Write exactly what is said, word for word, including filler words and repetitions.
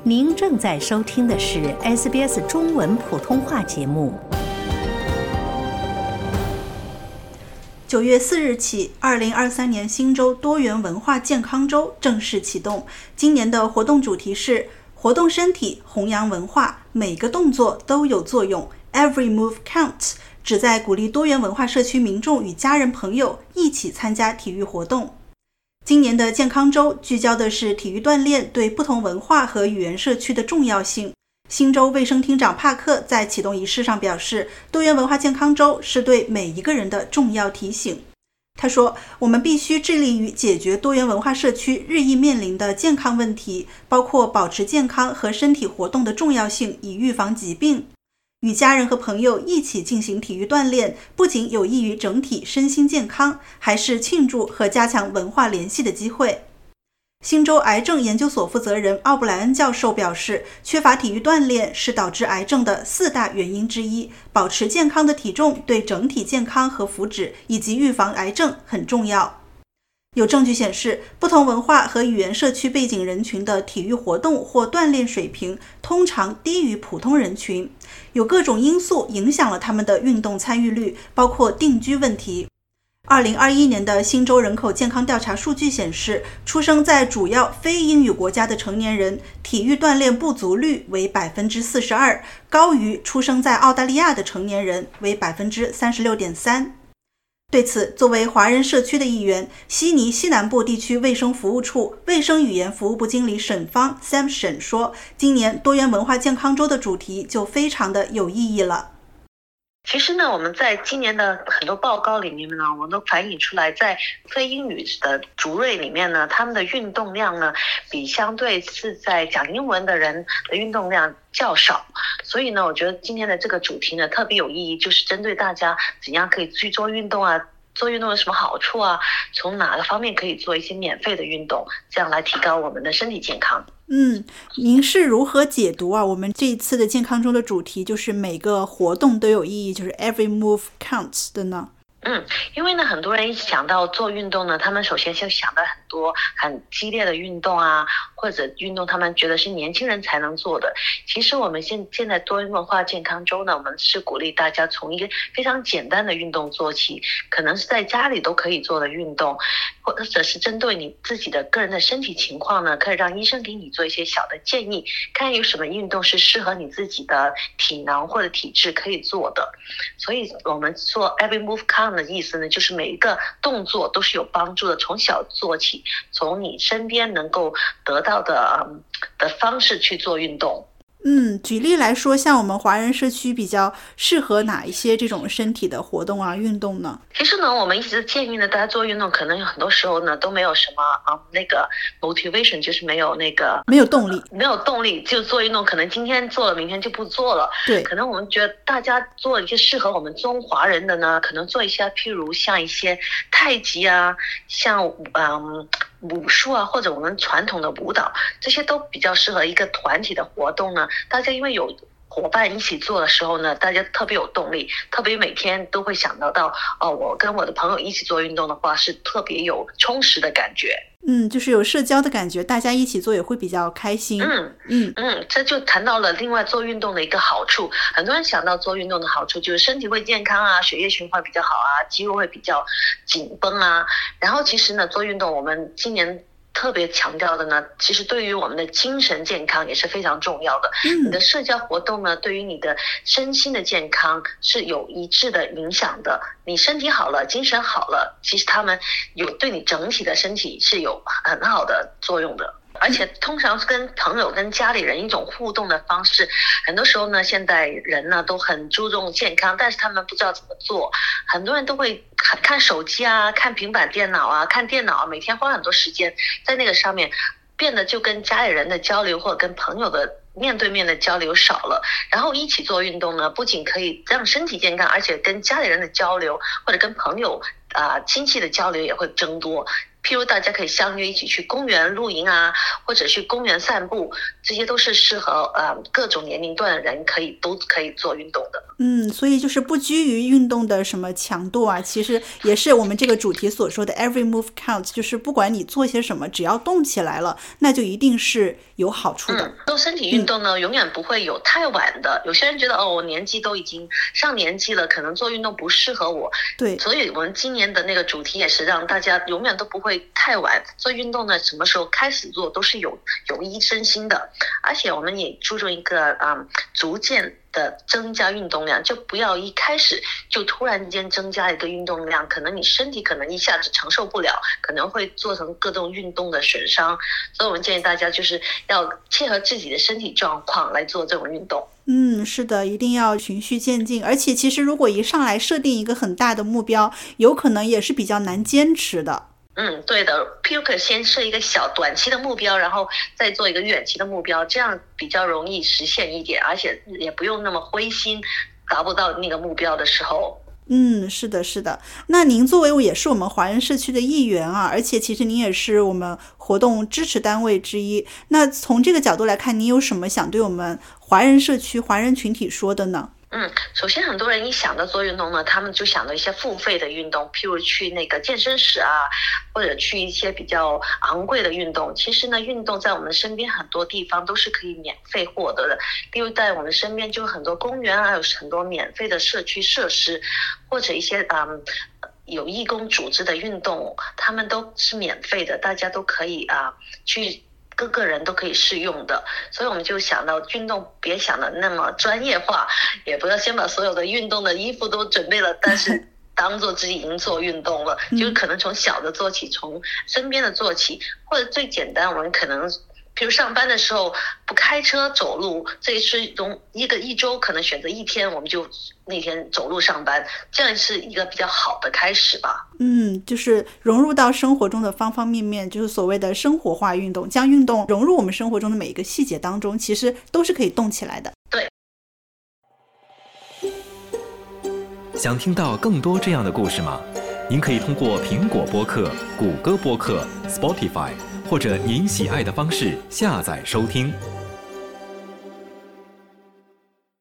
您正在收听的是 S B S 中文普通话节目。 九月四日起，二零二三年新州多元文化健康周正式启动。今年的活动主题是活动身体，弘扬文化，每个动作都有作用 Every move counts， 旨在鼓励多元文化社区民众与家人朋友一起参加体育活动。今年的健康周聚焦的是体育锻炼对不同文化和语言社区的重要性。新州卫生厅长帕克在启动仪式上表示，多元文化健康周是对每一个人的重要提醒。他说，我们必须致力于解决多元文化社区日益面临的健康问题，包括保持健康和身体活动的重要性，以预防疾病。与家人和朋友一起进行体育锻炼，不仅有益于整体身心健康，还是庆祝和加强文化联系的机会。新州癌症研究所负责人奥布莱恩教授表示，缺乏体育锻炼是导致癌症的四大原因之一，保持健康的体重对整体健康和福祉以及预防癌症很重要。有证据显示，不同文化和语言社区背景人群的体育活动或锻炼水平通常低于普通人群，有各种因素影响了他们的运动参与率，包括定居问题。二零二一年的新州人口健康调查数据显示，出生在主要非英语国家的成年人体育锻炼不足率为 百分之四十二， 高于出生在澳大利亚的成年人为 百分之三十六点三。对此，作为华人社区的一员，悉尼西南部地区卫生服务处卫生语言服务部经理沈芳 Sam 沈说，今年多元文化健康周的主题就非常的有意义了。 其实呢，我们在今年的很多报告里面呢，我们都反映出来，在非英语的族裔里面呢，他们的运动量呢，比相对是在讲英文的人的运动量较少。所以呢，我觉得今天的这个主题呢，特别有意义，就是针对大家怎样可以去做运动啊，做运动有什么好处啊，从哪个方面可以做一些免费的运动，这样来提高我们的身体健康。 嗯，您是如何解读啊？我们这一次的健康周的主题就是每个活动都有意义，就是 every move counts 的呢？ 嗯，因为呢，很多人一想到做运动呢，他们首先就想到很多很激烈的运动啊，或者运动他们觉得是年轻人才能做的。其实我们现现在多元文化健康周呢，我们是鼓励大家从一个非常简单的运动做起，可能是在家里都可以做的运动，或者是针对你自己的个人的身体情况呢，可以让医生给你做一些小的建议，看有什么运动是适合你自己的体能或者体质可以做的。所以我们做 every move count的意思呢，就是每一个动作都是有帮助的，从小做起，从你身边能够得到的、嗯、的方式去做运动。 嗯，举例来说，像我们华人社区比较适合哪一些这种身体的活动啊、运动呢？ 其实呢，我们一直建议呢，大家做运动，可能有很多时候呢都没有什么啊、嗯，那个 motivation， 就是没有那个没有动力， 没有动力就做运动，可能今天做了，明天就不做了。 对， 可能我们觉得大家做一些适合我们中华人的呢，可能做一些，譬如像一些太极啊，像嗯。武术啊，或者我们传统的舞蹈，这些都比较适合一个团体的活动呢。大家因为有伙伴一起做的时候呢，大家特别有动力，特别每天都会想得到哦，我跟我的朋友一起做运动的话，是特别有充实的感觉。 嗯，就是有社交的感觉，大家一起做也会比较开心。 嗯嗯嗯，这就谈到了另外做运动的一个好处。很多人想到做运动的好处就是身体会健康啊，血液循环比较好啊，肌肉会比较紧绷啊。然后其实呢，做运动我们今年特别强调的呢，其实对于我们的精神健康也是非常重要的。 嗯， 你的社交活动呢，对于你的身心的健康是有一致的影响的。你身体好了，精神好了，其实他们有对你整体的身体是有很好的作用的。而且通常跟朋友跟家里人一种互动的方式，很多时候呢，现代人呢都很注重健康，但是他们不知道怎么做。很多人都会看看手机啊，看平板电脑啊，看电脑，每天花很多时间在那个上面，变得就跟家里人的交流或者跟朋友的面对面的交流少了。然后一起做运动呢，不仅可以让身体健康，而且跟家里人的交流或者跟朋友啊、呃、亲戚的交流也会增多。 譬如大家可以相约一起去公园露营啊，或者去公园散步，这些都是适合呃各种年龄段的人可以都可以做运动的。 嗯，所以就是不拘于运动的什么强度啊，其实也是我们这个主题所说的 every move counts， 就是不管你做些什么，只要动起来了，那就一定是有好处的。 嗯，做身体运动呢、嗯、永远不会有太晚的。有些人觉得哦，我年纪都已经上年纪了，可能做运动不适合我。 对， 所以我们今年的那个主题也是让大家永远都不会太晚做运动呢，什么时候开始做都是有有益身心的。而且我们也注重一个嗯逐渐的增加运动量，就不要一开始就突然间增加一个运动量，可能你身体可能一下子承受不了，可能会做成各种运动的损伤。所以我们建议大家就是要切合自己的身体状况来做这种运动。 嗯，是的，一定要循序渐进。而且其实如果一上来设定一个很大的目标，有可能也是比较难坚持的。 嗯，对的，譬如可先设一个小短期的目标，然后再做一个远期的目标，这样比较容易实现一点，而且也不用那么灰心，达不到那个目标的时候。 嗯，是的，是的。那您作为也是我们华人社区的一员啊，而且其实您也是我们活动支持单位之一。那从这个角度来看，您有什么想对我们华人社区、华人群体说的呢？ 嗯，首先很多人一想到做运动呢，他们就想到一些付费的运动，譬如去那个健身室啊，或者去一些比较昂贵的运动。其实呢，运动在我们身边很多地方都是可以免费获得的，例如在我们身边就很多公园啊，有很多免费的社区设施，或者一些嗯有义工组织的运动，他们都是免费的，大家都可以啊去。各个人都可以适用的，所以我们就想到运动别想的那么专业化，也不要先把所有的运动的衣服都准备了，但是当做自己已经做运动了，就是可能从小的做起，从身边的做起，或者最简单，我们可能比如上班的时候不开车走路，这一次从一个一周可能选择一天，我们就那天走路上班，这样是一个比较好的开始吧。 嗯，就是融入到生活中的方方面面，就是所谓的生活化运动，将运动融入我们生活中的每一个细节当中，其实都是可以动起来的。 对。 想听到更多这样的故事吗？您可以通过苹果播客、谷歌播客、Spotify 或者您喜爱的方式下载收听。